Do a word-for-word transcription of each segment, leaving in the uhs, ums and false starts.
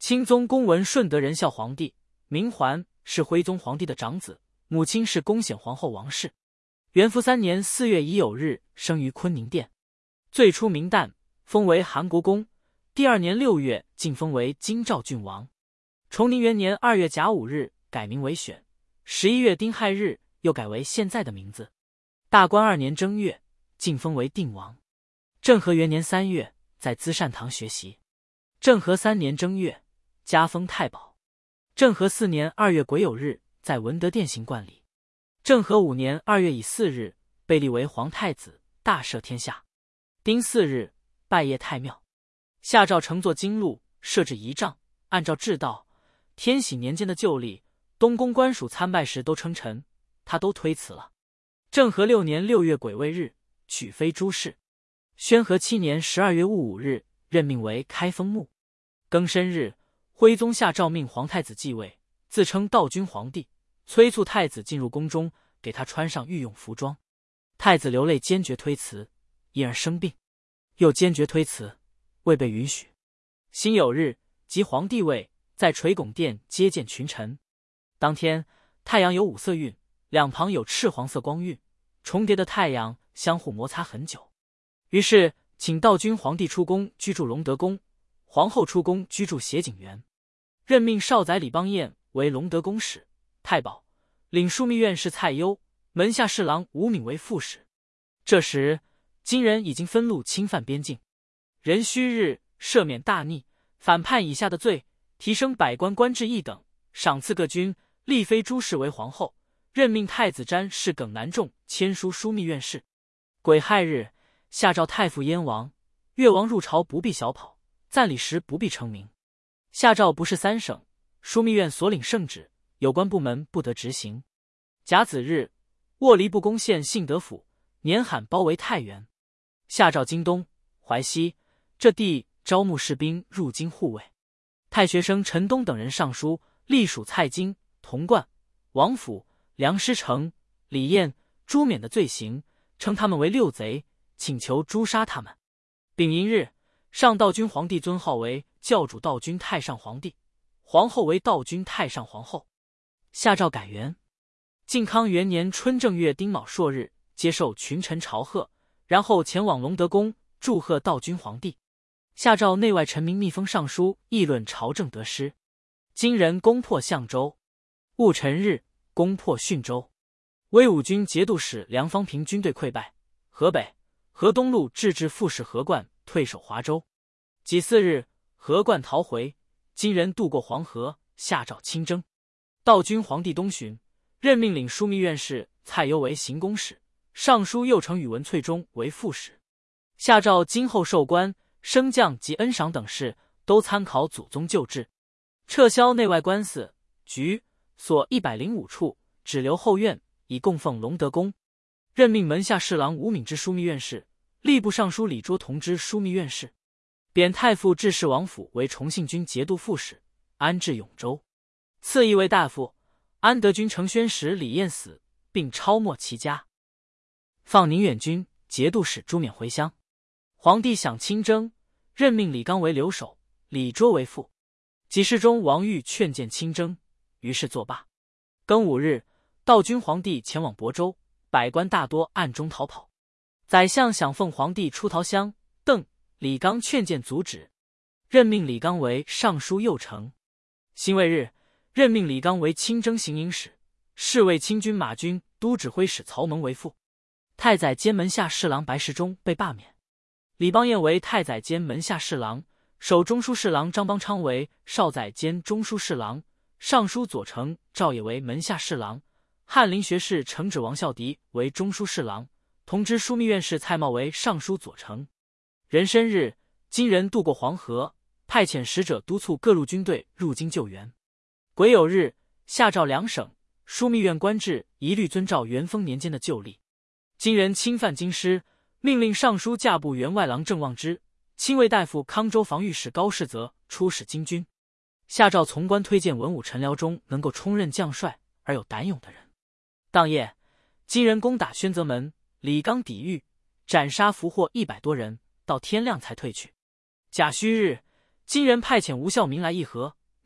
钦宗恭文顺德仁孝皇帝，明桓，是徽宗皇帝的长子，母亲是恭显皇后王氏。元符三年四月乙酉日生于坤宁殿，最初名旦，封为韩国公。第二年六月晋封为京兆郡王。崇宁元年二月甲午日改名为选，十一月丁亥日又改为现在的名字。大观二年正月晋封为定王。政和元年三月在资善堂学习。政和三年正月加封太保。政和四年二月癸酉日在文德殿行冠礼。政和五年二月乙巳日被立为皇太子，大赦天下。丁巳日拜谒太庙。下诏乘坐京路，设置仪仗，按照制道。天禧年间的旧例，东宫官署参拜时都称臣，他都推辞了。政和六年六月癸未日取妃朱氏。宣和七年十二月戊午日任命为开封牧。庚申日，徽宗下诏命皇太子继位，自称道君皇帝，催促太子进入宫中，给他穿上御用服装。太子流泪坚决推辞，因而生病，又坚决推辞，未被允许。辛酉日，即皇帝位，在垂拱殿接见群臣。当天太阳有五色晕，两旁有赤黄色光晕，重叠的太阳相互摩擦很久。于是请道君皇帝出宫居住隆德宫，皇后出宫居住协景园。任命少宰李邦彦为隆德宫使、太保，领枢密院事蔡攸、门下侍郎吴敏为副使。这时金人已经分路侵犯边境，壬戌日赦免大逆、反叛以下的罪，提升百官官制一等，赏赐各军，立妃朱氏为皇后，任命太子詹事耿南仲签书枢密院事。癸亥日，下诏太傅燕王、越王入朝不必小跑，赞礼时不必称名。下诏不是三省，枢密院所领圣旨，有关部门不得执行。甲子日，沃离部攻陷信德府，年罕包围太原。下诏京东、淮西这地招募士兵入京护卫。太学生陈东等人上书，隶属蔡京、童贯、王府、梁师成、李彦、朱冕的罪行，称他们为六贼，请求诛杀他们。丙寅日，上道君皇帝尊号为教主道君太上皇帝，皇后为道君太上皇后。下诏改元。靖康元年春正月丁卯朔日，接受群臣朝贺，然后前往隆德宫祝贺道君皇帝。下诏内外臣民密封上书，议论朝政得失。金人攻破相州。戊辰日，攻破浚州。威武军节度使梁方平军队溃败，河北、河东路制置副使何冠退守华州。己巳日，何冠逃回，金人渡过黄河，下诏亲征。道君皇帝东巡，任命领枢密院事蔡攸为行宫使，尚书右丞宇文粹中为副使。下诏今后授官、升降及恩赏等事，都参考祖宗旧制，撤销内外官司、局所一百零五处，只留后院，以供奉隆德宫。任命门下侍郎吴敏之枢密院事，吏部尚书李卓同知枢密院事。贬太傅制侍王府为崇信军节度副使，安置永州。赐一位大夫，安德军承宣使李彦死，并抄没其家。放宁远军节度使朱冕回乡。皇帝想亲征，任命李纲为留守，李卓为副。给事中王玉劝谏亲征，于是作罢。庚午日，道君皇帝前往亳州，百官大多暗中逃跑。宰相想奉皇帝出逃乡，邓、李纲劝谏阻止，任命李纲为尚书右丞。辛未日，任命李纲为亲征行营使，侍卫亲军马军都指挥使曹蒙为副。太宰监门下侍郎白石中被罢免。李邦彦为太宰监门下侍郎，守中书侍郎张邦昌为少宰监中书侍郎，尚书左丞赵也为门下侍郎，翰林学士承旨王孝迪为中书侍郎，同知枢密院事蔡瑁为尚书左丞。壬申日，金人渡过黄河，派遣使者督促各路军队入京救援。癸酉日，下诏两省枢密院官制一律遵照元丰年间的旧例。金人侵犯京师，命令尚书驾部员外郎郑望之、亲卫大夫康州防御使高士泽出使京军。下诏从官推荐文武臣僚中能够充任将帅而有胆勇的人。当夜，金人攻打宣泽门，李纲抵御，斩杀俘获一百多人，到天亮才退去。甲戌日，金人派遣吴孝明来议和，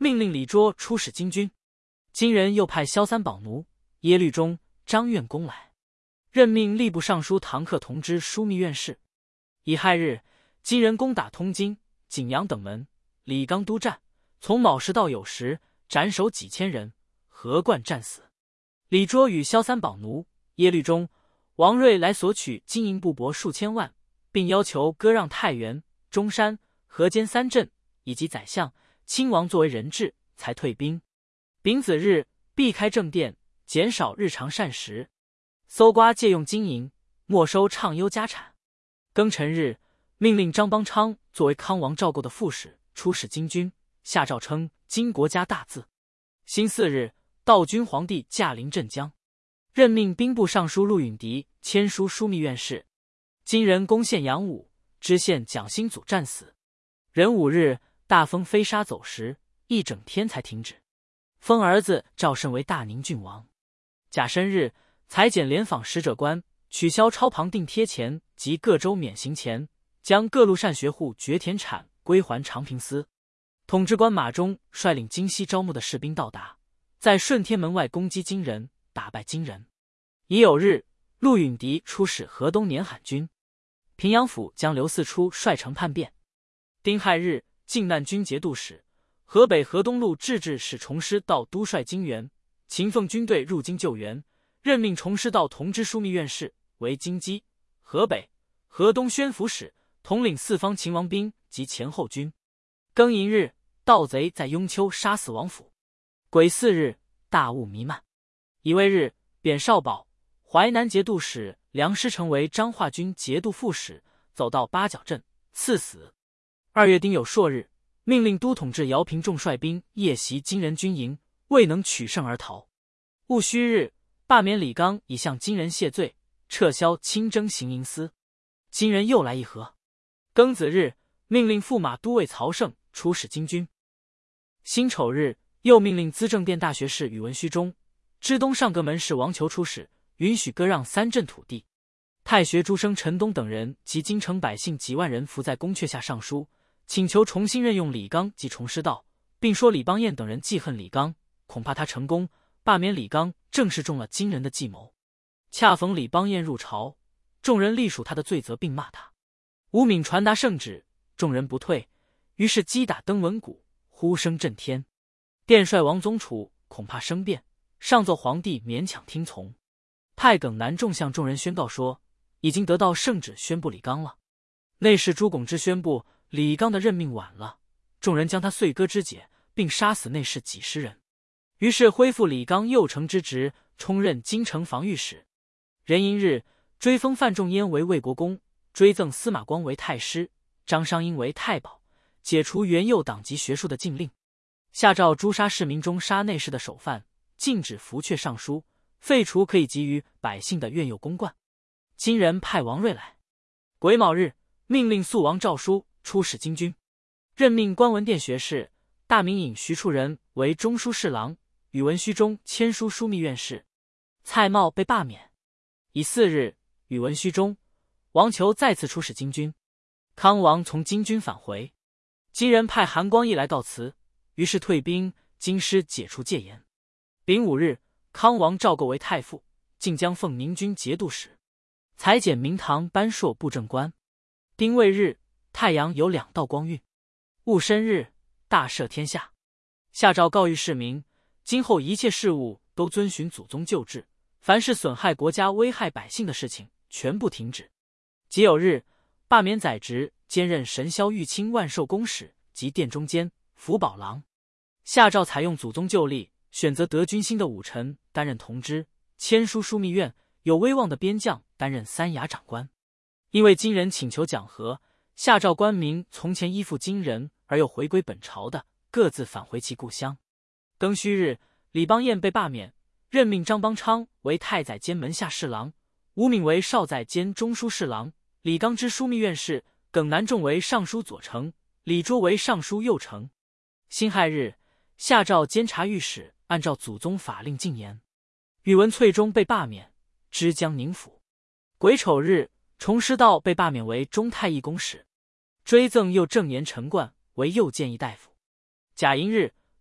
命令李卓出使金军。金人又派萧三宝奴、耶律忠、张苑公来，任命吏部尚书唐克同知枢密院事。乙亥日，金人攻打通津、景阳等门，李纲督战，从卯时到酉时，斩首几千人，何冠战死。李卓与萧三宝奴、耶律忠、王睿来索取金银布帛数千万，并要求割让太原、中山、河间三镇以及宰相、亲王作为人质，才退兵。丙子日，避开正殿，减少日常膳食，搜刮借用金银，没收畅优家产。庚辰日，命令张邦昌作为康王赵构的副使出使金军，下诏称金国家大字。辛巳日，道君皇帝驾临镇江，任命兵部尚书陆允迪签书枢密院事。金人攻陷阳武，知县蒋兴祖战死。壬午日，大风飞沙走石，一整天才停止。封儿子赵慎为大宁郡王。甲申日，裁减联访使者官，取消超旁定贴钱及各州免刑钱，将各路善学户掘田产归还长平司。统治官马忠率领京西招募的士兵到达，在顺天门外攻击金人，打败金人。乙酉日，陆允迪出使河东年罕军，平阳府将刘四初率城叛变。丁亥日，靖难军节度使、河北河东路制置使崇师道督率金援，秦奉军队入京救援，任命崇师道同知枢密院事，为京畿、河北、河东宣抚使，统领四方秦王兵及前后军。庚寅日，盗贼在雍丘杀死王府。癸巳日，大雾弥漫。乙未日，贬少保、淮南节度使梁师成为彰化军节度副使，走到八角镇，赐死。二月丁酉朔日，命令都统制姚平仲率兵夜袭金人军营，未能取胜而逃。戊戌日，罢免李纲以向金人谢罪，撤销清征行营司。金人又来议和。庚子日，命令驸马都尉曹胜出使金军。辛丑日，又命令资政殿大学士宇文虚中、知东上阁门使王求出使，允许割让三镇土地。太学诸生陈东等人及京城百姓几万人伏在宫阙下上书，请求重新任用李纲及崇师道，并说李邦彦等人记恨李纲，恐怕他成功罢免李纲，正是中了金人的计谋。恰逢李邦彦入朝，众人隶属他的罪责，并骂他。吴敏传达圣旨，众人不退，于是击打登文鼓，呼声震天。殿帅王宗楚恐怕生变，上奏皇帝勉强听从。太耿南仲向众人宣告说，已经得到圣旨宣布李纲了。内侍朱拱之宣布李纲的任命晚了，众人将他碎割肢解，并杀死内侍几十人。于是恢复李纲右丞之职，充任京城防御使。壬寅日，追封范仲淹为魏国公，追赠司马光为太师，张商英为太保，解除元佑党籍学术的禁令，下诏诛杀市民中杀内侍的首犯，禁止服阙上书，废除可以给予百姓的院佑公冠。金人派王睿来。癸卯日，命令肃王诏书出使金军，任命观文殿学士、大名尹徐处人为中书侍郎，宇文虚中签书枢密院事。蔡瑁被罢免。乙巳日，宇文虚中、王求再次出使金军。康王从金军返回，金人派韩光义来告辞，于是退兵，京师解除戒严。丙午日，康王赵构为太傅，晋江奉宁军节度使，裁减明堂班硕布政官。丁未日，太阳有两道光晕。戊申日，大赦天下。下诏告谕市民，今后一切事务都遵循祖宗旧制，凡是损害国家、危害百姓的事情，全部停止。己酉日，罢免宰执，兼任神霄玉清万寿宫使及殿中监、福宝郎。下诏采用祖宗旧例，选择得军心的武臣担任同知，签书枢密院，有威望的边将担任三衙长官。因为金人请求讲和，下诏官民从前依附金人而又回归本朝的，各自返回其故乡。庚戌日，李邦彦被罢免，任命张邦昌为太宰兼门下侍郎，吴敏为少宰兼中书侍郎，李纲之枢密院事，耿南仲为尚书左丞，李卓为尚书右丞。辛亥日，下诏监察御史按照祖宗法令禁言。宇文粹中被罢免，知江宁府。癸丑日，崇师道被罢免为中太尉公使，追赠右正言陈冠为右谏议大夫。甲寅日，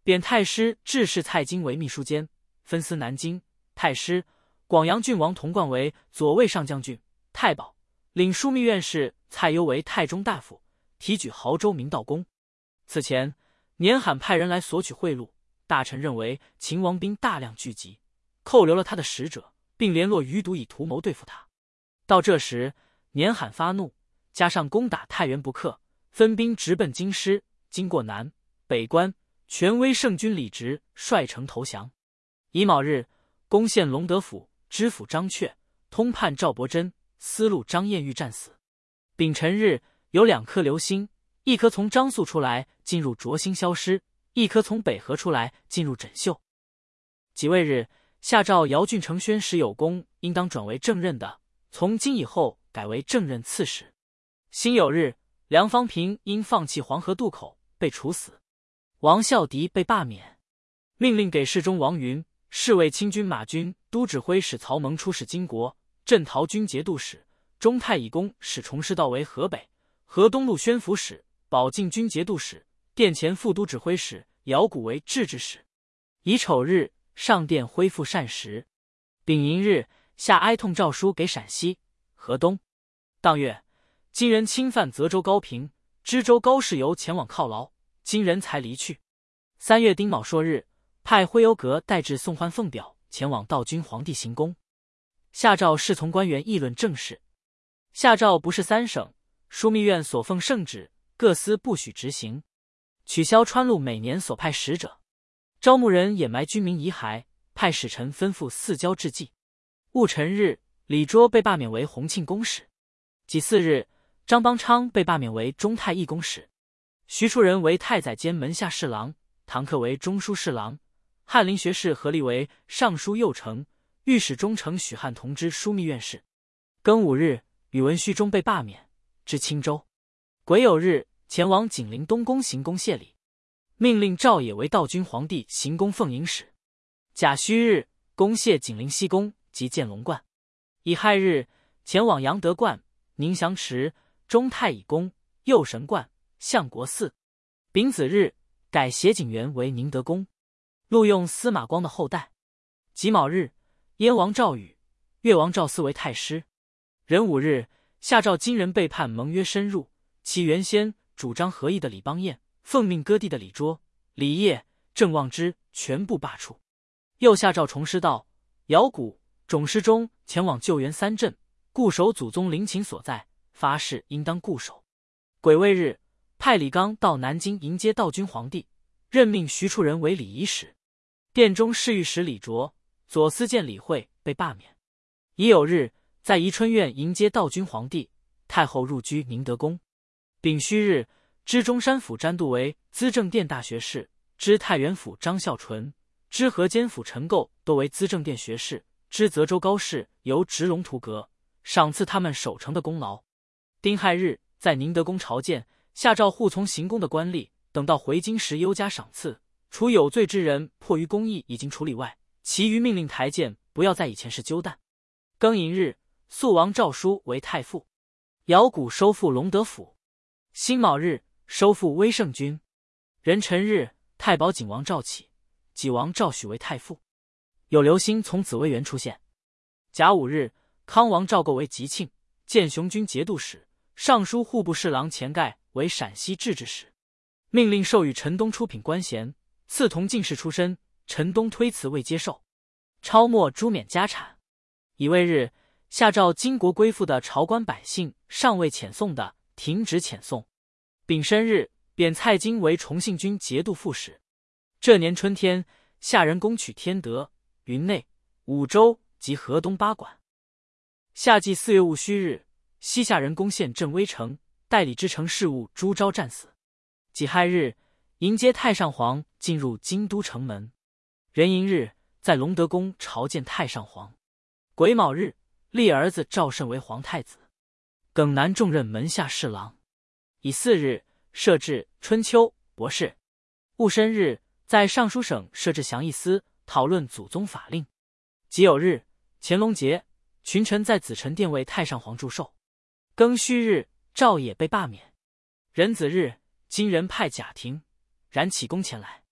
贬太师致仕蔡京为秘书监，分司南京、太师、广阳郡王童贯为左卫上将军、太保，领枢密院事蔡攸为太中大夫，提举亳州明道公。此前，年罕派人来索取贿赂，大臣认为秦王兵大量聚集，扣留了他的使者，并联络余毒以图谋对付他。到这时，年罕发怒，加上攻打太原不克，分兵直奔京师，经过南北关，权威圣军李直率城投降。乙卯日，攻陷隆德府，知府张确、通判赵伯珍、司路张彦玉战死。丙辰日，有两颗流星，一颗从张宿出来进入卓星消失，一颗从北河出来进入枕袖。己未日，下诏姚郡承宣使有功，应当转为正任的，从今以后改为正任刺史。辛酉日，梁方平因放弃黄河渡口被处死，王孝迪被罢免，命令给侍中王云、侍卫亲军马军都指挥使曹蒙出使金国，镇陶军节度使，中太乙公使崇师道为河北、河东路宣抚使，保靖军节度使，殿前副都指挥使姚贾为制置使。乙丑日，上殿恢复膳食。丙寅日，下哀痛诏书给陕西、河东。当月，金人侵犯泽州高平，知州高士游前往犒劳，金人才离去。三月丁卯朔日，派徽由阁带至送还奉表，前往道君皇帝行宫。下诏侍从官员议论政事。下诏不是三省枢密院所奉圣旨，各司不许执行，取消川路每年所派使者，招募人掩埋军民遗骸，派使臣吩咐四郊致祭。戊辰日，李卓被罢免为洪庆公使。己巳日，张邦昌被罢免为中太义公使，徐处人为太宰监门下侍郎，唐克为中书侍郎，翰林学士何立为尚书右丞，御史中丞许汉同知枢密院事。庚午日，宇文虚中被罢免，至青州。癸酉日，前往景陵东宫行宫谢礼，命令赵野为道君皇帝行宫奉迎使。甲戌日，恭谢景陵西宫及建龙观。乙亥日，前往阳德观、宁祥池、中太乙宫、右神观、相国寺。丙子日，改协景园为宁德宫，录用司马光的后代。己卯日，燕王赵宇、越王赵思为太师。壬午日，下诏金人背叛盟约深入，其原先主张和议的李邦彦、奉命割地的李卓、李业、郑望之全部罢黜。又下诏崇师道、姚贾、种师中前往救援三镇，固守祖宗陵寝所在，发誓应当固守。癸未日，派李纲到南京迎接道君皇帝，任命徐处人为礼仪使。殿中侍御史李卓、左司谏李惠被罢免。乙酉日，在宜春院迎接道君皇帝，太后入居宁德宫。丙戌日，知中山府詹度为资政殿大学士，知太原府张孝纯、知河间府陈构都为资政殿学士，知泽州高士由直龙图阁，赏赐他们守城的功劳。丁亥日，在宁德宫朝见，下诏护从行宫的官吏，等到回京时优加赏赐，除有罪之人迫于公义已经处理外，其余命令台谏不要在以前是纠弹。庚寅日，肃王诏书为太傅。姚贾收复隆德府。辛卯日，收复威胜军。壬辰日，太保景王赵启、己王赵许为太傅。有流星从紫薇园出现。甲午日，康王赵构为吉庆、建雄军节度使，尚书户部侍郎钱盖为陕西制置使，命令授予陈东出品官衔，赐同进士出身，陈东推辞未接受，抄没诛免家产。乙未日，下诏金国归附的朝官百姓尚未遣送的，停止遣送。丙申日，贬蔡京为崇信军节度副使。这年春天，下人攻取天德、云内、武州及河东八馆。夏季四月戊戌日，西夏人攻陷镇威城，代理之城事务朱昭战死。己亥日，迎接太上皇进入京都城门。壬寅日，在隆德宫朝见太上皇。癸卯日，立儿子赵慎为皇太子。庚南重任门下侍郎。乙巳日，设置春秋博士。戊申日，在尚书省设置详议司，讨论祖宗法令。己酉日，乾隆节，群臣在紫宸殿为太上皇祝寿。庚戌日，赵野被罢免。壬子日，金人派贾廷、冉启公前来。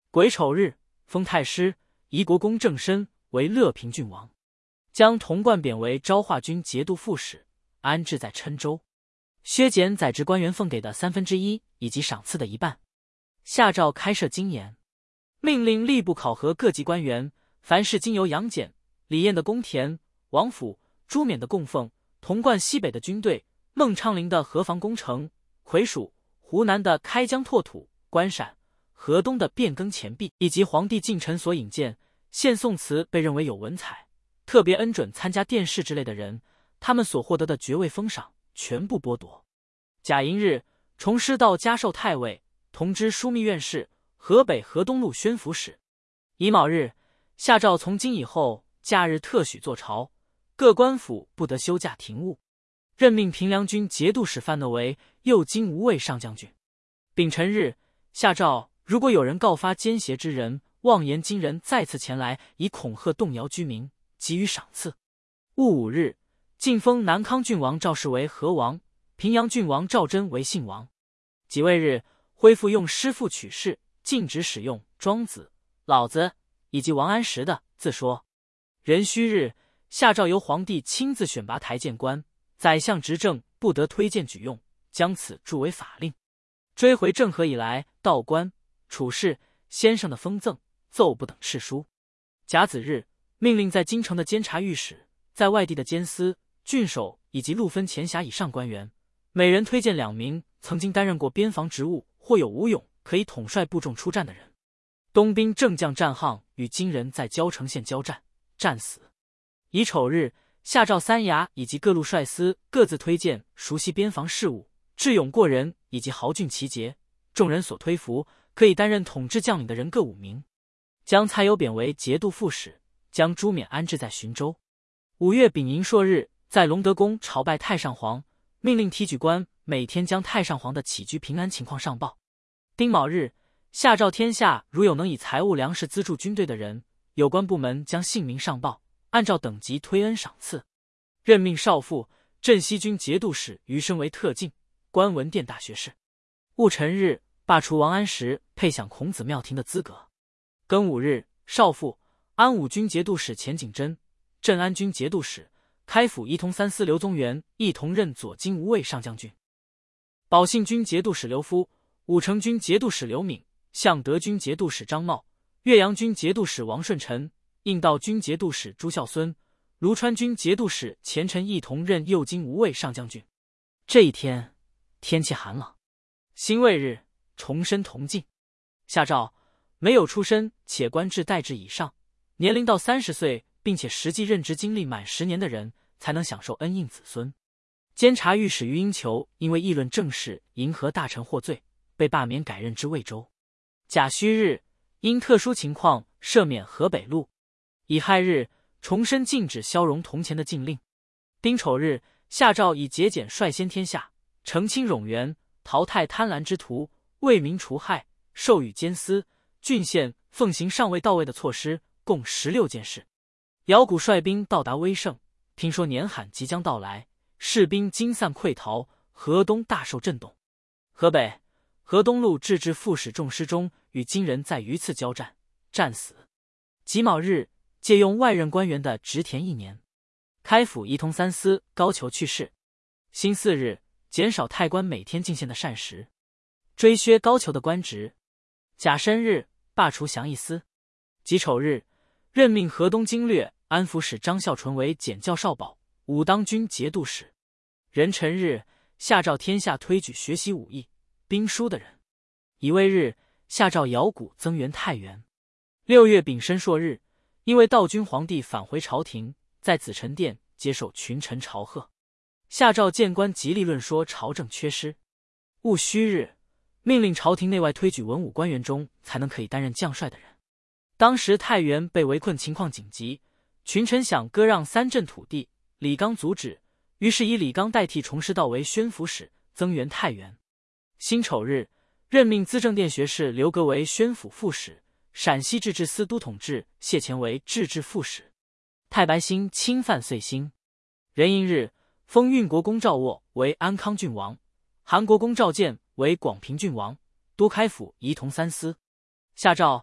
癸丑日，封太师、夷国公郑申为乐平郡王，将童贯贬为昭化军节度副使，安置在郴州，削减宰执官员俸给的三分之一以及赏赐的一半。下诏开设经研，命令吏部考核各级官员，凡是经由杨戬、李彦的公田、王府、朱冕的供奉、童贯西北的军队、孟昌龄的河防工程、魁蜀、湖南的开疆拓土、关陕、河东的变更钱币，以及皇帝近臣所引荐、献宋词被认为有文采、特别恩准参加殿试之类的人，他们所获得的爵位封赏全部剥夺。甲寅日，重师道加授太尉，同知枢密院事，河北河东路宣抚使。乙卯日，下诏从今以后假日特许坐朝，各官府不得休假停务。任命平凉军节度使范讷为右京无卫上将军。丙辰日，下诏如果有人告发奸邪之人，妄言今人再次前来，以恐吓动摇居民，给予赏赐。戊午日，晋封南康郡王赵氏为河王，平阳郡王赵祯为信王。己未日，恢复用师傅取士，禁止使用庄子、老子以及王安石的自说。壬戌日，下诏由皇帝亲自选拔台谏官，宰相执政不得推荐举用，将此著为法令。追回政和以来道官、处士、先生的封赠、奏不等敕书。甲子日，命令在京城的监察御史，在外地的监司、郡守以及路分前辖以上官员，每人推荐两名曾经担任过边防职务或有武勇可以统帅部众出战的人。东兵正将战沆与金人在交城县交战，战死。乙丑日，下诏三衙以及各路帅司各自推荐熟悉边防事务、智勇过人以及豪俊奇杰，众人所推服可以担任统治将领的人各五名。将蔡攸贬为节度副使，将朱冕安置在浔州。五月丙寅朔日，在隆德宫朝拜太上皇，命令提举官每天将太上皇的起居平安情况上报。丁卯日，下诏天下如有能以财物粮食资助军队的人，有关部门将姓名上报，按照等级推恩赏赐。任命少傅、镇西军节度使余生为特进，官文殿大学士。戊辰日，罢除王安石配享孔子庙廷的资格。庚午日，少傅、安武军节度使钱景真、镇安军节度使、开府仪同三司刘宗元一同任左京无卫上将军。保信军节度使刘夫、武成军节度使刘敏、向德军节度使张茂、岳阳军节度使王顺臣、应道军节度使朱孝孙、卢川军节度使钱晨一同任右京无卫上将军。这一天天气寒冷，辛未日，重申同进。下诏没有出身且官至代制以上，年龄到三十岁并且实际任职经历满十年的人，才能享受恩荫子孙。监察御史于英求因为议论政事迎合大臣获罪，被罢免改任之魏州。甲戌日，因特殊情况赦免河北路。乙亥日，重申禁止消融铜钱的禁令。丁丑日，下诏以节俭率先天下，澄清冗员，淘汰贪婪之徒，为民除害，授予监司、郡县奉行上位到位的措施，共十六件事。姚贾率兵到达威胜，听说年罕即将到来，士兵惊散溃逃，河东大受震动。河北、河东路制置副使众师中与金人在榆次交战，战死。己卯日，借用外任官员的职田一年。开府仪同三司高俅去世。辛巳日，减少太官每天进献的膳食，追削高俅的官职。甲申日，罢除降议司。己丑日，任命河东经略安抚使张孝纯为检校少保、武当军节度使。壬辰日，下诏天下推举学习武艺、兵书的人。乙未日，下诏姚贾增援太原。六月丙申朔日，因为道君皇帝返回朝廷，在紫宸殿接受群臣朝贺。下诏谏官极力论说朝政缺失。戊戌日，命令朝廷内外推举文武官员中才能可以担任将帅的人。当时太原被围困，情况紧急，群臣想割让三镇土地，李纲阻止，于是以李纲代替崇师道为宣抚使，增援太原。辛丑日，任命资政殿学士刘格为宣抚副使，陕西制置司都统制谢乾为制置副使。太白星侵犯岁星。壬寅日，封运国公赵沃为安康郡王，韩国公赵建为广平郡王，都开府仪同三司。下诏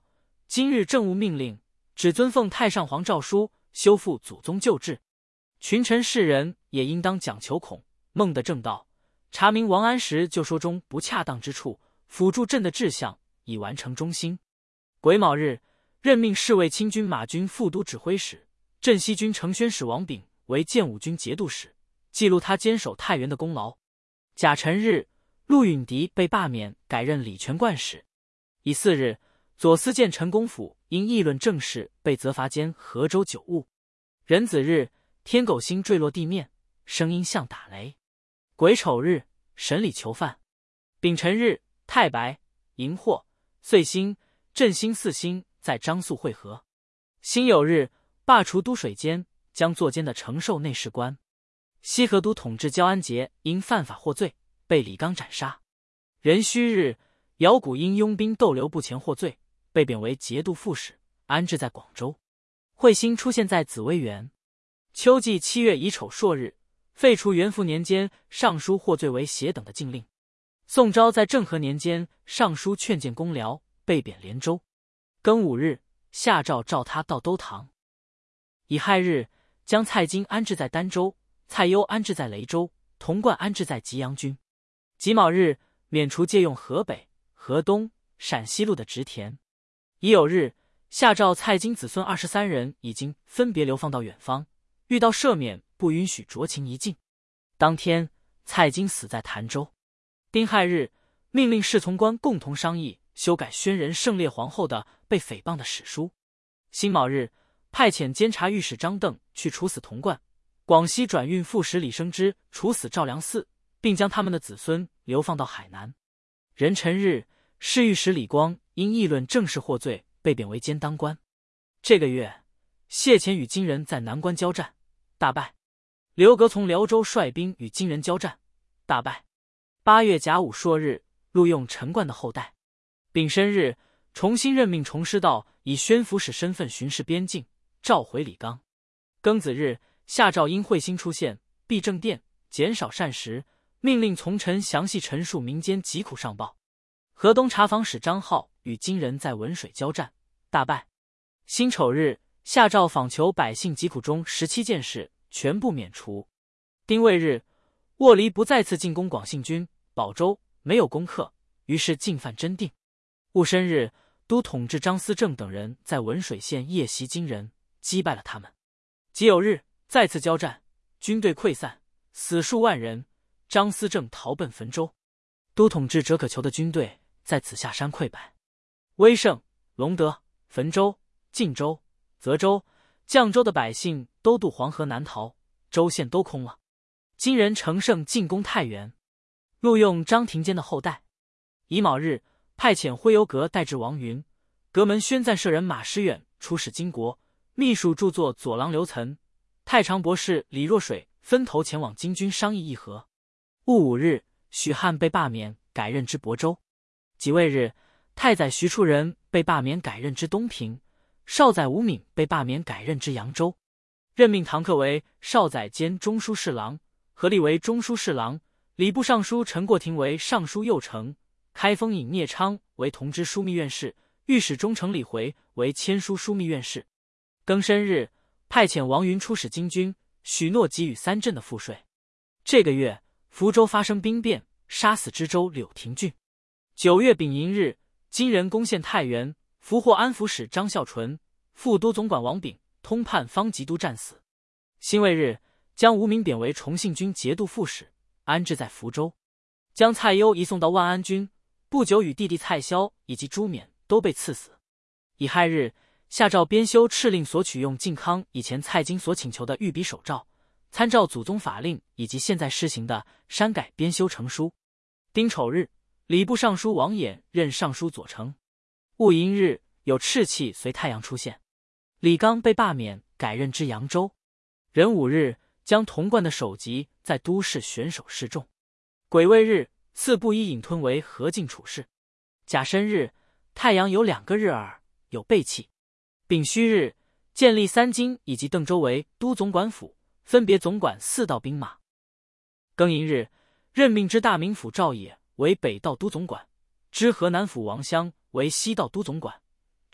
今日政务命令，只遵奉太上皇诏书，修复祖宗旧制。群臣士人也应当讲求孔孟的正道，查明王安石旧说中不恰当之处，辅助朕的志向，以完成中兴。癸卯日，任命侍卫亲军马军副都指挥使、镇西军承宣使王炳为建武军节度使，记录他坚守太原的功劳。甲辰日，陆允迪被罢免，改任礼泉观使。乙巳日，左司谏陈公甫因议论政事被责罚监河州九务。壬子日，天狗星坠落地面，声音像打雷。癸丑日，审理囚犯。丙辰日，太白、荧惑、岁星、震星四星在张宿会合。辛酉日，罢除都水监，将坐监的承受内侍官。西河都统治焦安杰因犯法获罪，被李纲斩杀。壬戌日，姚古因拥兵逗留不前获罪，被贬为节度副使，安置在广州。彗星出现在紫微垣。秋季七月乙丑朔日，废除元符年间尚书获罪为邪等的禁令。宋昭在政和年间上书劝谏公僚，被贬连州。庚午日，下诏召他到都堂。乙亥日，将蔡京安置在儋州，蔡攸安置在雷州，童贯安置在吉阳郡。己卯日，免除借用河北、河东、陕西路的职田。乙酉日，下诏蔡京子孙二十三人已经分别流放到远方，遇到赦免不允许酌情一进。当天，蔡京死在潭州。丁亥日，命令侍从官共同商议修改宣仁圣烈皇后的被诽谤的史书。辛卯日，派遣监察御史张邓去处死童贯，广西转运副使李生之处死赵良嗣，并将他们的子孙流放到海南。壬辰日，侍御史李光因议论政事获罪，被贬为监当官。这个月，谢潜与金人在南关交战，大败。刘格从辽州率兵与金人交战，大败。八月甲午朔日，录用陈冠的后代。丙申日，重新任命崇师道以宣抚使身份巡视边境，召回李纲。庚子日，下诏因彗星出现，避正殿，减少膳食，命令从臣详细陈述民间疾苦上报。河东查访使张浩与金人在文水交战，大败。辛丑日，下诏访求百姓疾苦中十七件事全部免除。丁未日，沃离不再次进攻广信军、保州，没有攻克，于是进犯真定。戊申日，都统治张思正等人在文水县夜袭金人，击败了他们。己酉日，再次交战，军队溃散，死数万人，张思正逃奔汾州。都统治折可求的军队在此下山溃败。威胜、隆德、汾州、晋州、泽州、绛州的百姓都渡黄河南逃，州县都空了。金人乘胜进攻太原，录用张廷坚的后代。乙卯日，派遣徽游阁代治王云、阁门宣赞舍人马师远出使金国，秘书著作左郎刘岑、太常博士李若水分头前往金军商议议和。戊午日，许汉被罢免，改任之亳州。己未日，太宰徐处人被罢免，改任之东平；少宰吴敏被罢免，改任之扬州。任命唐克为少宰兼中书侍郎，何立为中书侍郎，礼部尚书陈过庭为尚书右丞，开封尹聂昌为同知枢密院事，御史中丞李回为签书枢密院事。庚申日，派遣王云出使金军，许诺给予三镇的赋税。这个月，福州发生兵变，杀死知州柳廷俊。九月丙寅日，金人攻陷太原，俘获安抚使张孝纯、副都总管王炳、通判方吉都战死。辛未日，将吴明贬为重信军节度副使，安置在福州。将蔡攸移送到万安军，不久与弟弟蔡萧以及朱冕都被赐死。乙亥日，下诏编修敕令所取用靖康以前蔡京所请求的御笔手诏，参照祖宗法令以及现在施行的删改编修成书。丁丑日，礼部尚书王衍任尚书左丞。戊寅日，有赤气随太阳出现。李纲被罢免，改任之扬州。壬午日，将童贯的首级在都市选手示众。癸未日，赐布衣尹吞为河静处事。甲申日，太阳有两个日耳，有背气。丙戌日，建立三京以及邓州为都总管府，分别总管四道兵马。庚寅日，任命之大名府赵野为北道都总管，知河南府王襄为西道都总管，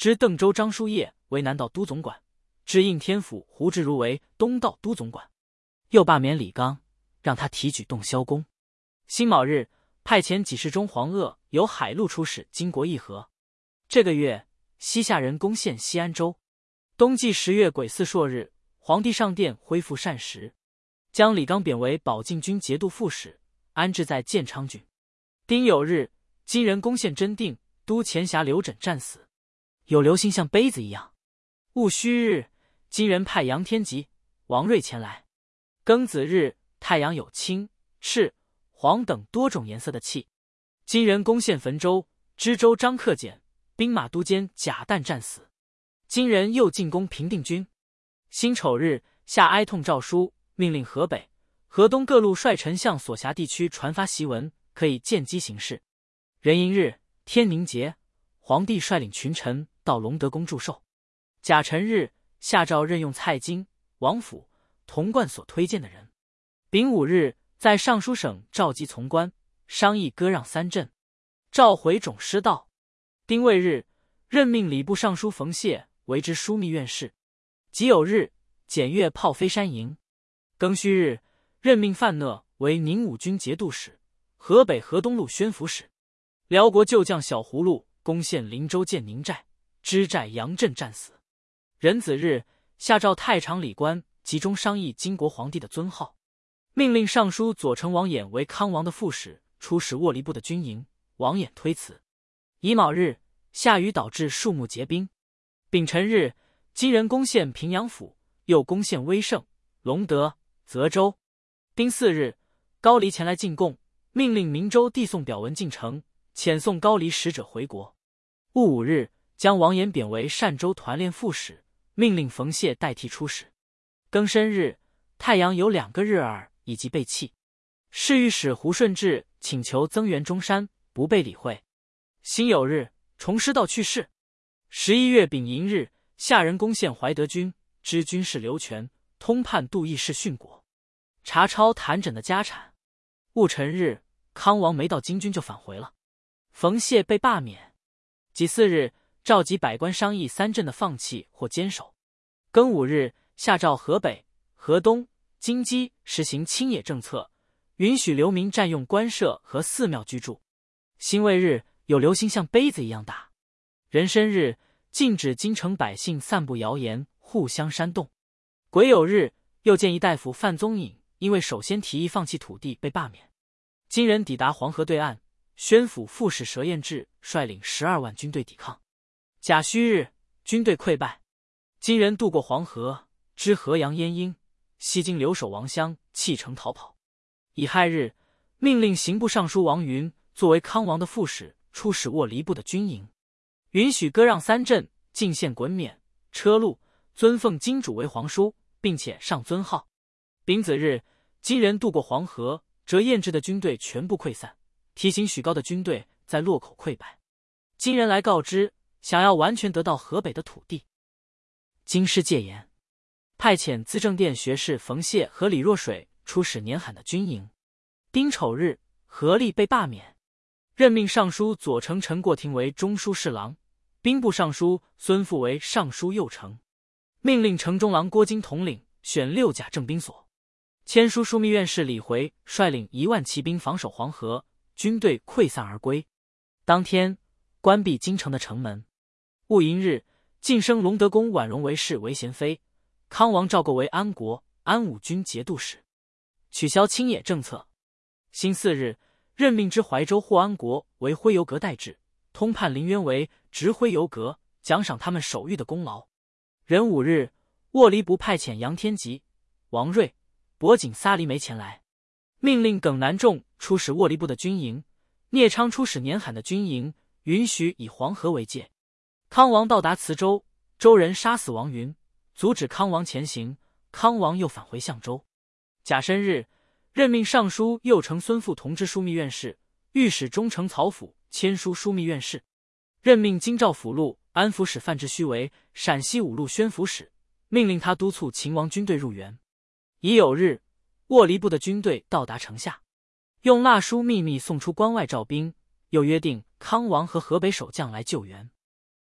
知邓州张叔夜为南道都总管，知应天府胡志如为东道都总管。又罢免李纲，让他提举洞萧公。辛卯日，派遣给事中黄鄂由海路出使经国议和。这个月，西夏人攻陷西安州。冬季十月癸巳朔日，皇帝上殿恢复膳食，将李纲贬为保靖军节度副使，安置在建昌郡。丁酉日，金人攻陷真定，都前辖刘轸战死，有流星像杯子一样。戊戌日，金人派杨天吉、王睿前来。庚子日，太阳有青、赤、黄等多种颜色的气。金人攻陷汾州，知州张克俭、兵马都监贾诞战死。金人又进攻平定军。辛丑日，下哀痛诏书，命令河北、河东各路率丞相所辖地区传发檄文，可以见机行事。壬寅日，天宁节，皇帝率领群臣到隆德宫祝寿。甲辰日，下诏任用蔡京、王府、童贯所推荐的人。丙午日，在尚书省召集从官，商议割让三镇。召回总师道。丁未日，任命礼部尚书冯谢为之枢密院事。己酉日，检阅炮飞山营。庚戌日，任命范讷为宁武军节度使，河北河东路宣抚使。辽国旧将小葫芦攻陷灵州建宁寨，知寨杨震战死。壬子日，下诏太常理官集中商议金国皇帝的尊号，命令尚书左丞王衍为康王的副使，出使沃离部的军营。王衍推辞。乙卯日，下雨导致树木结冰。丙辰日，金人攻陷平阳府，又攻陷威胜、隆德、泽州。丁巳日，高黎前来进贡，命令明州递送表文进城，遣送高黎使者回国。戊午日，将王衍贬为单州团练副使，命令冯谢代替出使。庚申日，太阳有两个日耳以及被弃。侍御史胡顺治请求增援中山，不被理会。辛酉日，崇师道去世。十一月丙寅日，夏人攻陷怀德军，知军事刘全、通判杜义士殉国，查抄谭枕的家产。戊辰日，康王没到金军就返回了。冯谢被罢免。己巳日，召集百官商议三镇的放弃或坚守。庚午日，下诏河北、河东、京畿实行清野政策，允许流民占用官舍和寺庙居住。辛未日，有流星像杯子一样大。壬申日，禁止京城百姓散布谣言，互相煽动。癸酉日，又见一大夫范宗颖因为首先提议放弃土地被罢免。金人抵达黄河对岸，宣抚副使佘彦志率领十二万军队抵抗。甲戌日，军队溃败。金人渡过黄河，知河阳淹鹰，西京留守王襄弃城逃跑。乙亥日，命令刑部尚书王云作为康王的副使，出使沃离部的军营，允许割让三镇，进献衮冕、车路，尊奉金主为皇叔，并且上尊号。丙子日，金人渡过黄河，折彦志的军队全部溃散，提刑许高的军队在洛口溃败。金人来告知，想要完全得到河北的土地。京师戒严，派遣资政殿学士冯谢和李若水出使年罕的军营。丁丑日，何力被罢免，任命尚书左丞陈过庭为中书侍郎，兵部尚书孙富为尚书右丞，命令城中郎郭京统领选六甲正兵所。签书枢密院事李回率领一万骑兵防守黄河，军队溃散而归。当天关闭京城的城门。戊寅日，晋升隆德公婉容为侍为贤妃，康王赵构为安国、安武军节度使，取消清野政策。辛巳日，任命知怀州霍安国为徽游阁代治，通判林渊为执徽游阁，奖赏他们守御的功劳。壬午日，沃离部派遣杨天吉、王睿、博景撒离梅前来，命令耿南仲出使沃离部的军营，聂昌出使年罕的军营，允许以黄河为界。康王到达磁州，州人杀死王云，阻止康王前行，康王又返回相州。甲申日，任命尚书右丞孙富同知枢密院事，御史中丞曹府签书枢密院事，任命京兆府路安抚使范志虚为陕西五路宣抚使，命令他督促秦王军队入援。乙酉日，沃离部的军队到达城下，用蜡书秘密送出关外召兵，又约定康王和河北守将来救援。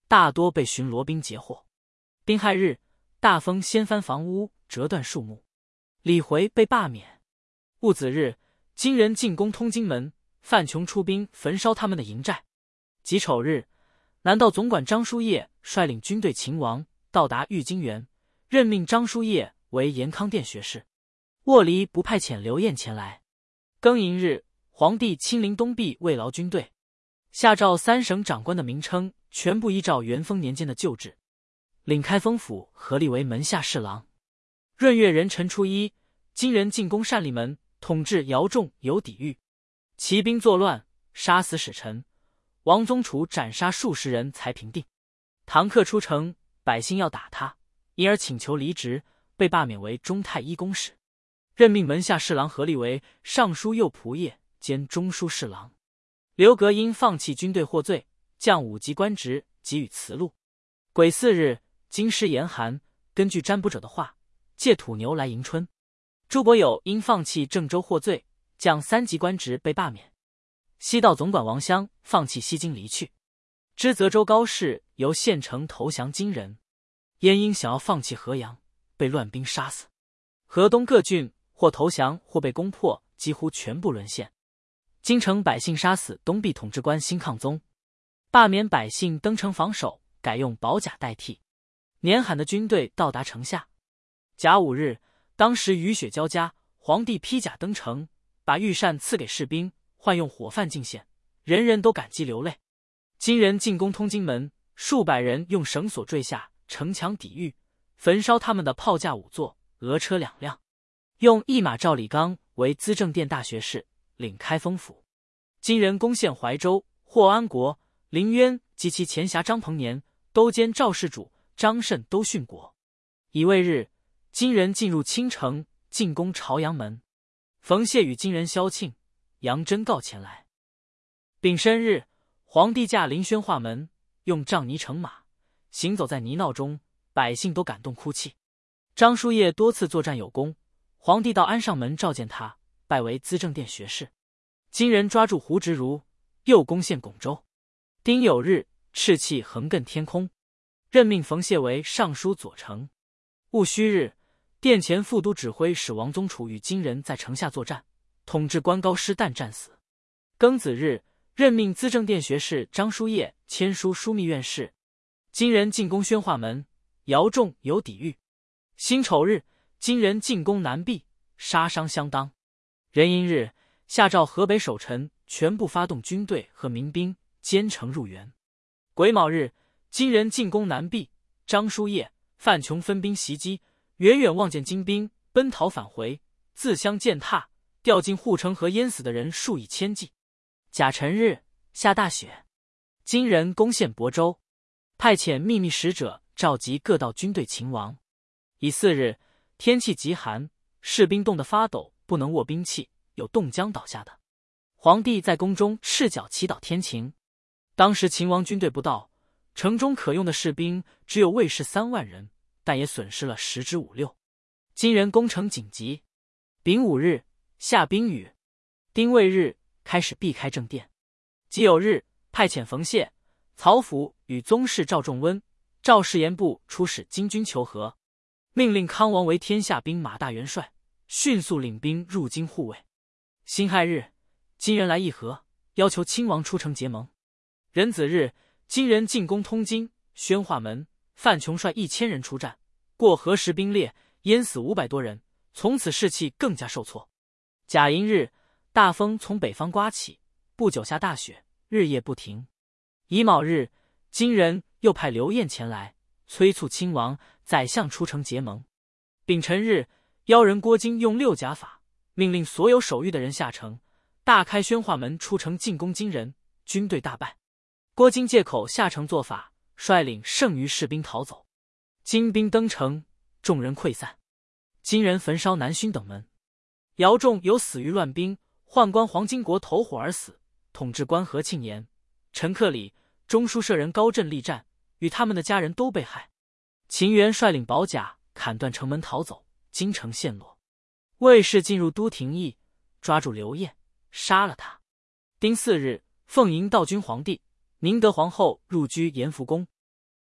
大多被巡逻兵截获。丁亥日，大风掀翻房屋，折断树木。李回被罢免。戊子日，金人进攻通津门，范琼出兵焚烧他们的营寨。己丑日，南道总管张叔夜率领军队勤王到达玉京园，任命张叔夜为延康殿学士。沃离不派遣刘晏前来。庚寅日，皇帝亲临东壁慰劳军队，下诏三省长官的名称全部依照元丰年间的旧制。领开封府合立为门下侍郎。闰月壬辰初一，金人进攻单立门，统治姚仲有抵御，骑兵作乱，杀死使臣。王宗楚斩杀数十人才平定。唐克出城，百姓要打他，因而请求离职，被罢免为中太医公使，任命门下侍郎何立为尚书右仆射兼中书侍郎。刘格因放弃军队获罪，降五级官职，给予辞禄。癸巳日，京师严寒，根据占卜者的话，借土牛来迎春。朱伯友因放弃郑州获罪，降三级官职，被罢免。西道总管王襄放弃西京离去。知泽州高士由县城投降金人，燕英想要放弃河阳，被乱兵杀死。河东各郡或投降或被攻破，几乎全部沦陷。京城百姓杀死东壁统治官辛抗宗，罢免百姓登城防守，改用保甲代替。年罕的军队到达城下。甲午日，当时雨雪交加，皇帝披甲登城，把御膳赐给士兵，换用火饭进献，人人都感激流泪。金人进攻通津门，数百人用绳索坠下城墙抵御，焚烧他们的炮架五座，俄车两辆。用一马赵李纲为资政殿大学士，领开封府。金人攻陷怀州，霍安国、林渊及其前辖张鹏年都兼赵世主，张慎都殉国。乙未日，金人进入青城，进攻朝阳门。冯谢与金人萧庆、杨真告前来。丙申日，皇帝驾临宣化门，用杖泥乘马，行走在泥淖中，百姓都感动哭泣。张叔夜多次作战有功，皇帝到安上门召见他，拜为资政殿学士。金人抓住胡直如，又攻陷巩州。丁酉日，赤气横亘天空，任命冯谢为尚书左丞。戊戌日，殿前副都指挥使王宗楚与金人在城下作战，统治官高师旦战死。庚子日，任命资政殿学士张叔夜签书枢密院事。金人进攻宣化门，姚仲有抵御。辛丑日，金人进攻南壁，杀伤相当。壬寅日，下诏河北守臣全部发动军队和民兵，兼程入援。癸卯日，金人进攻南壁，张叔夜、范琼分兵袭击，远远望见金兵，奔逃返回，自相践踏，掉进护城河，淹死的人数以千计。甲辰日，下大雪，金人攻陷亳州，派遣秘密使者召集各道军队勤王。乙巳日，天气极寒，士兵冻得发抖，不能握兵器，有冻僵倒下的。皇帝在宫中赤脚祈祷天晴。当时秦王军队不到，城中可用的士兵只有卫士三万人，但也损失了十之五六。金人攻城紧急。丙午日，下冰雨。丁未日，开始避开正殿。己酉日，派遣冯谢、曹府与宗室赵仲温、赵世言部出使金军求和，命令康王为天下兵马大元帅，迅速领兵入京护卫。辛亥日，金人来议和，要求亲王出城结盟。壬子日，金人进攻通津、宣化门，范琼率一千人出战，过河时兵裂，淹死五百多人，从此士气更加受挫。甲寅日，大风从北方刮起，不久下大雪，日夜不停。乙卯日，金人又派刘晏前来，催促亲王、宰相出城结盟。丙辰日，妖人郭京用六甲法，命令所有守御的人下城，大开宣化门出城进攻金人，军队大败。郭京借口下城做法，率领剩余士兵逃走。金兵登城，众人溃散。金人焚烧南薰等门。姚仲有死于乱兵，宦官黄金国投火而死，统治官何庆年、陈克礼、中书舍人高振力战，与他们的家人都被害。秦元率领保甲砍断城门逃走，京城陷落。卫士进入都廷邑，抓住刘晏，杀了他。丁巳日，奉迎道君皇帝，宁德皇后入居延福宫。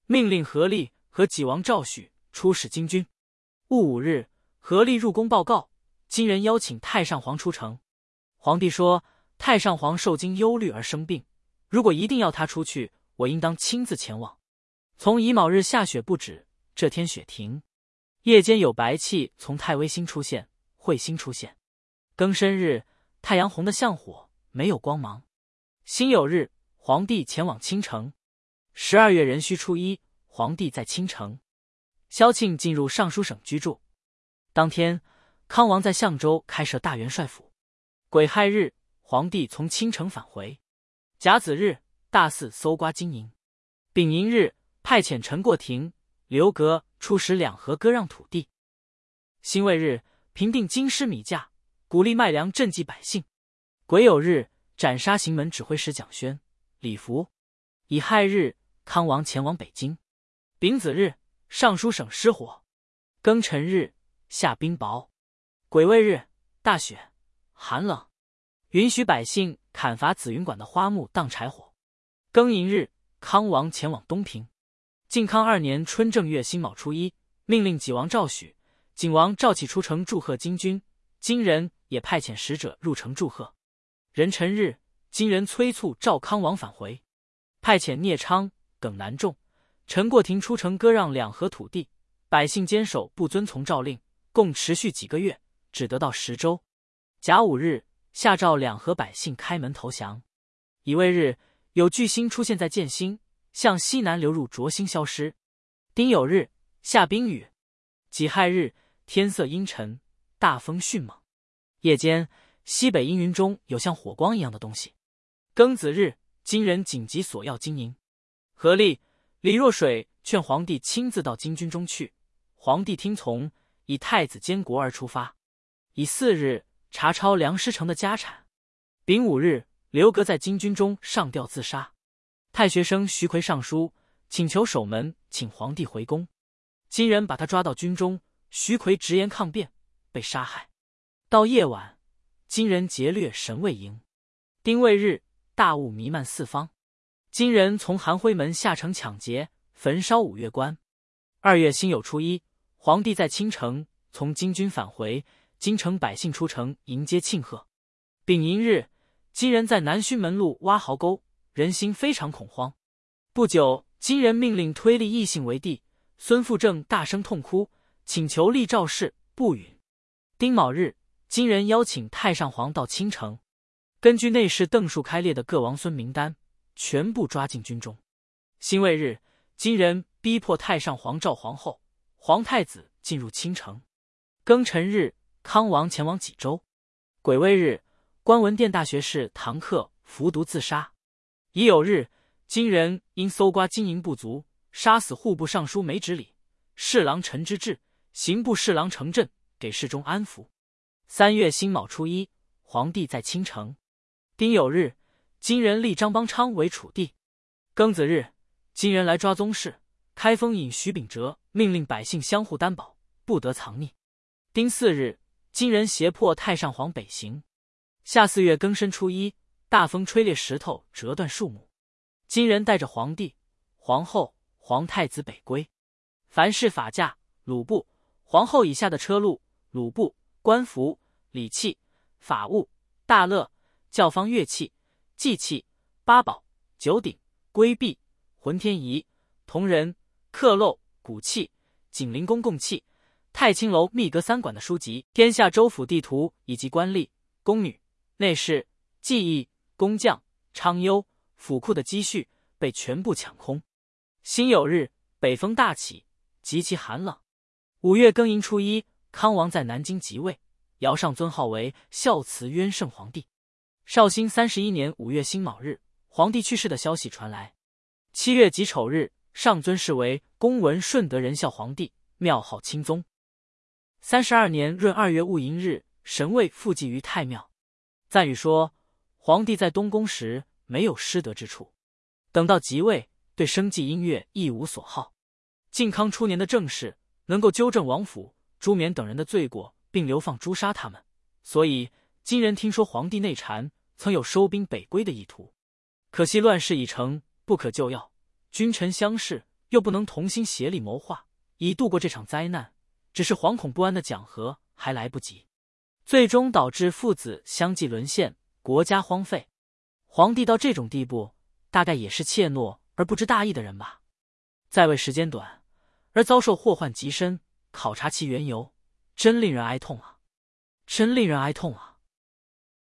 命令何力和济王赵许出使金军。戊午日，何力入宫报告，金人邀请太上皇出城。皇帝说，太上皇受惊忧虑而生病，如果一定要他出去，我应当亲自前往。从乙卯日下雪不止，这天雪停，夜间有白气从太微星出现，彗星出现。庚申日，太阳红得像火，没有光芒。辛酉日，皇帝前往青城。十二月壬戌初一，皇帝在青城。萧庆进入尚书省居住。当天，康王在相州开设大元帅府。癸亥日，皇帝从青城返回。甲子日，大肆搜刮金银。丙寅日，派遣陈过庭、刘格出使两河割让土地。辛未日，平定京师米价，鼓励卖粮赈济百姓。癸酉日，斩杀行门指挥使蒋宣、李福。乙亥日，康王前往北京。丙子日，尚书省失火。庚辰日，下冰雹。癸未日，大雪，寒冷，允许百姓砍伐紫云馆的花木当柴火。庚寅日，康王前往东平。靖康二年春正月辛卯初一，命令济王赵许、景王赵启出城祝贺金军，金人也派遣使者入城祝贺。壬辰日，金人催促赵康王返回，派遣聂昌、耿南仲、陈过庭出城割让两河土地，百姓坚守不遵从诏令，共持续几个月，只得到十州。甲午日，下诏两河百姓开门投降。乙未日，有巨星出现在建兴，向西南流入浊星消失。丁酉日，下冰雨。己亥日，天色阴沉，大风迅猛。夜间，西北阴云中有像火光一样的东西。庚子日，金人紧急索要金银。何力、李若水劝皇帝亲自到金军中去，皇帝听从，以太子监国而出发。乙巳日，查抄梁师成的家产。丙午日，刘格在金军中上吊自杀。太学生徐奎上书，请求守门，请皇帝回宫。金人把他抓到军中，徐奎直言抗辩，被杀害。到夜晚，金人劫掠神卫营。丁未日，大雾弥漫四方，金人从韩辉门下城抢劫，焚烧五岳关。二月辛酉初一，皇帝在青城从金军返回，京城百姓出城迎接庆贺。丙寅日，金人在南薰门路挖壕沟，人心非常恐慌。不久，金人命令推立异姓为帝，孙富正大声痛哭，请求立赵氏，不允。丁卯日，金人邀请太上皇到青城，根据内侍邓树开列的各王孙名单，全部抓进军中。辛未日，金人逼迫太上皇赵皇后、皇太子进入青城。庚辰日，康王前往济州。癸未日，观文殿大学士唐克服毒自杀。乙酉日，金人因搜刮金银不足，杀死户部尚书梅直礼、侍郎陈之志、刑部侍郎程振，给侍中安抚。三月辛卯初一，皇帝在青城。丁酉日，金人立张邦昌为楚帝。庚子日，金人来抓宗室，开封尹徐秉哲命令百姓相互担保，不得藏匿。丁巳日，金人胁迫太上皇北行。夏四月庚申初一，大风吹裂石头，折断树木。金人带着皇帝、皇后、皇太子北归。凡是法驾、鲁部、皇后以下的车路、鲁部、官服、礼器、法务、大乐、教坊乐器、祭器、八宝、九鼎、龟璧、浑天仪、铜人、刻漏、鼓器、景陵公共器、太清楼秘阁三馆的书籍、天下州府地图以及官吏、宫女、内侍、技艺、工匠、昌优、府库的积蓄被全部抢空。辛酉日，北风大起，极其寒冷。五月庚寅初一，康王在南京即位，尧上尊号为孝慈渊圣皇帝。绍兴三十一年五月辛卯日，皇帝去世的消息传来。七月己丑日，上尊谥为恭文顺德仁孝皇帝，庙号钦宗。三十二年闰二月戊寅日，神位复祭于太庙。赞语说，皇帝在东宫时没有失德之处，等到即位，对生计音乐一无所好。靖康初年的政事能够纠正王府、朱冕等人的罪过，并流放诛杀他们，所以金人听说皇帝内禅，曾有收兵北归的意图。可惜乱世已成，不可救药，君臣相视， 又不能同心协力谋划，以度过这场灾难，只是惶恐不安的讲和还来不及，最终导致父子相继沦陷，国家荒废。皇帝到这种地步，大概也是怯懦而不知大义的人吧。在位时间短，而遭受祸患极深，考察其缘由，真令人哀痛啊！真令人哀痛啊！